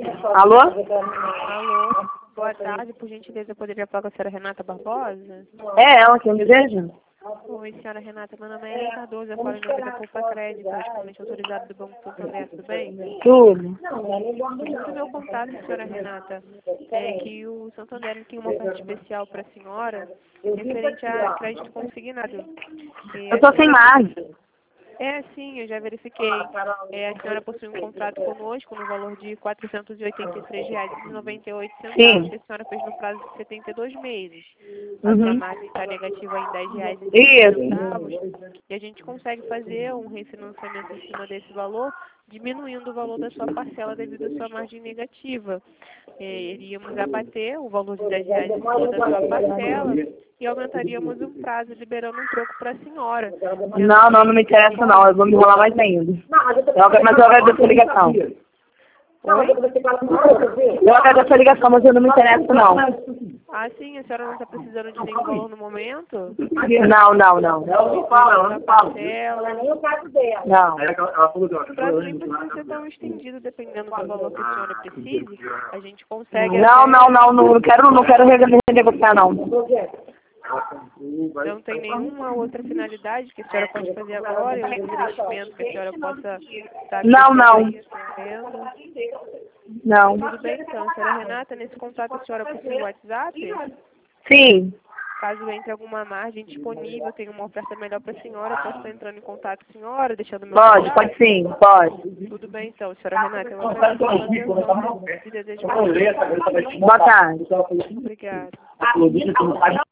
Alô? Alô, boa tarde, por gentileza, eu poderia falar com a senhora Renata Barbosa? É ela quem deseja? Oi, senhora Renata, meu nome é Ellen Cardoso, eu falo em nome da Poupa Crédito, praticamente autorizado do Banco Santander, tudo bem? Tudo. O motivo do meu contato, senhora Renata, é que o Santander tem uma oferta especial para a senhora, referente a crédito consignado. Eu tô sem margem. É, sim, eu já verifiquei. A senhora possui um contrato conosco no valor de R$ 483,98, Sim. que a senhora fez no prazo de 72 meses. A Uhum. sua margem está negativa em R$ 10,50. Isso. E a gente consegue fazer um refinanciamento em cima desse valor, diminuindo o valor da sua parcela devido à sua margem negativa. Iríamos abater o valor de R$ 10 em cima da sua parcela e aumentaríamos o prazo, liberando um troco para a senhora. Não me interessa não, eu vou me enrolar mais ainda. Mas eu agradeço a ligação. Oi? Eu agradeço a ligação, mas eu não me interesso não. Ah, sim, a senhora não está precisando de nenhum valor no momento? Não. Da parcela. Não. O prazo nem precisa ser tão estendido, dependendo do valor que a senhora precise. A gente consegue Não quero renegociar não. Não tem nenhuma outra finalidade que a senhora pode fazer agora, e um investimento que a senhora possa estar Não. Tudo bem então, senhora Renata, nesse contato a senhora possui o WhatsApp? Sim. Caso entre alguma margem disponível, tem uma oferta melhor para a senhora, posso estar entrando em contato com a senhora, deixando meu contato? Pode sim, pode. Tudo bem então, senhora Renata, eu agradeço a sua atenção e desejo Boa tarde. Obrigada.